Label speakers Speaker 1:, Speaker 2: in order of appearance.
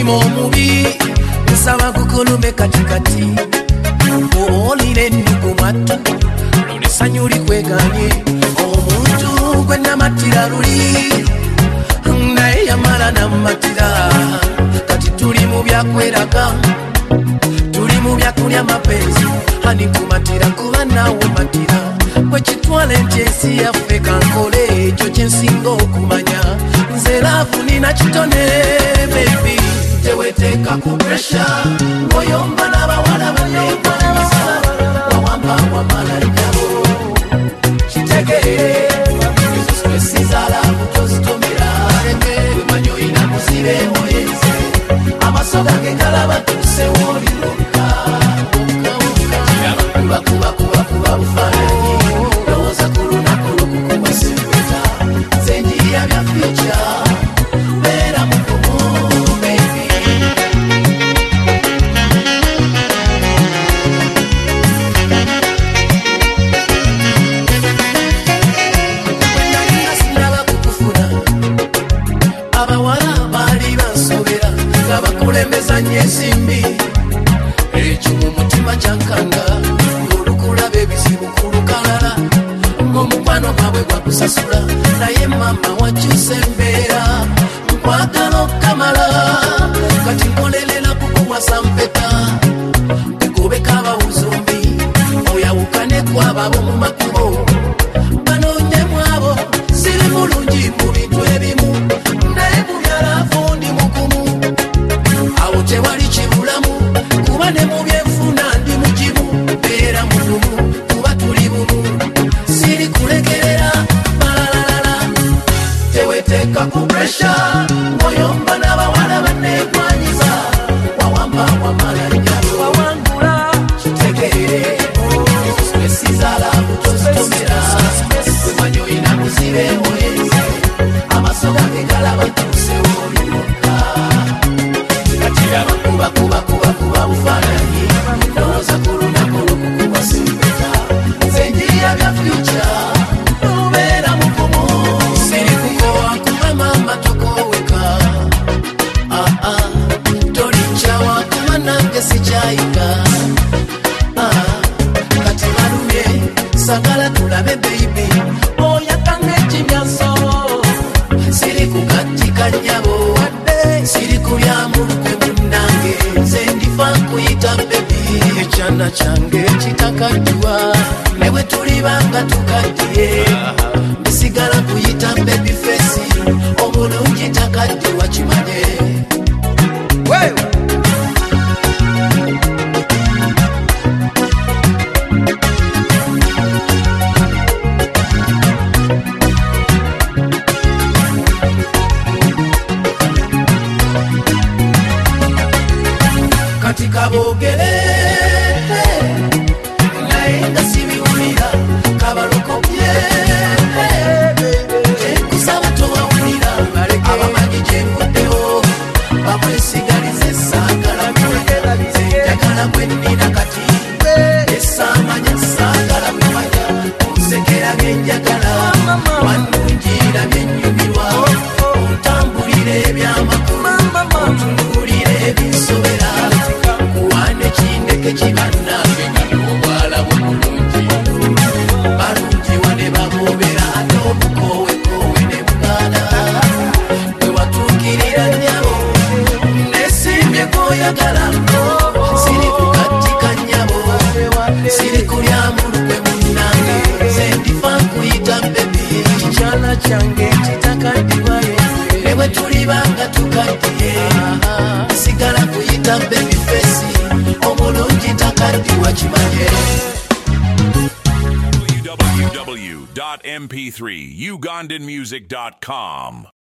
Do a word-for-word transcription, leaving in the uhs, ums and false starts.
Speaker 1: omutima omubi nsaba kukulume katikati olire nikumattu lulisanyu likweganye omuntu gwe namatira luli naye yamala namatira kati tuli mu byakweraga tuli mu byakulya mapenzi hani kumatira kuba nawe matira bwekitwala nti ensi yaffe kankole ekyo kyensinga okumanya nze laavu nina kitone baby teweteeka ku presha oyomba n'abawala banekwanisa wawamba wamala njabo kitegeere ezo stresi za laavu tozitomera wemanyi oyina muzibe oyenze amaso gange galaba tuse woliroka kuba kuba kuba kuba bufaananyi lowooza ku lunaku lwokukuba sempeta nze njiya bya fica beera mukumu baby wenalina sinaba kukufuna abawala baali bansobera nga bakulembeza nnyo ensimbi ekyo mu mutima kyankanga ng'olukulaba ebizibu ku lukalala ng'omukwano gwabwe gwakusasula naye mama wakyusa embeera nkwagala okukamala kati nkolerera kukuwasa mpeta tekobeka abawuzumbi oyawukane kwababo mu makubo banoonyemu abo siri mulungi mu bintu ebimu naye mu byalaavu ndi mukumu awo tewali kibulamu kuba ne mu byenfuna ndi mukimu beera mugumu kuba tuli bumu siri kulekerera malalalala teweteeka ku presha ngoyomba n'abawala banekwanyiza wawamba wamala njalo wawangula kitegeere ezo stresi za laavu tozitomera wemanyi oyina muzibe oyenze amaso gange galaba tuse woliroka kati abakuba kuba kuba kuba bufaananyi lowooza ku lunaku lwokukuba sempeta nze njiya bya fica lubeera mukumu siri kukowa kuba mama tokoweka aa tolikyawa kuba nange sikyayika kati balumye sagala tulabe baby oyakanga ekimyaso siri kukatika nnyabo siri kulya mulukwe munnange nze ndifa nkuyita bebi ekyana kyange kitakaddiwa ne bwe tulibanga tukaddiye ndisigala kuyita bebi fesi omulungi takaddiwa kimanye kati kabogere naye nga sibiwulira kabalokopye enkusaba towawulira abamanyi gyevuddewo bamwesigaliza esagala zenjagala gwennina kati esamanya sagala bwemanya onsekera byenjagala wannungira byennyumirwa ontambulira ebyamakulu ontunuulira ebinsobera kuwane kindeke kibannange nga n'obwala bwomulungi balungi wane babobera ate obukowekowe ne bugala bwe watuukirira nnyabo nesimbye koyagala siri kukatika nnyabo siri kulya mulukwe munnange nze ndifa nkuyita bebi kikyala kyange kitakaddiwaye ne bwe tulibanga tukaddiye sigala kuyita bebi fesi omulungi takaddiwa kimanye
Speaker 2: w w w dot m p three ugandan music dot com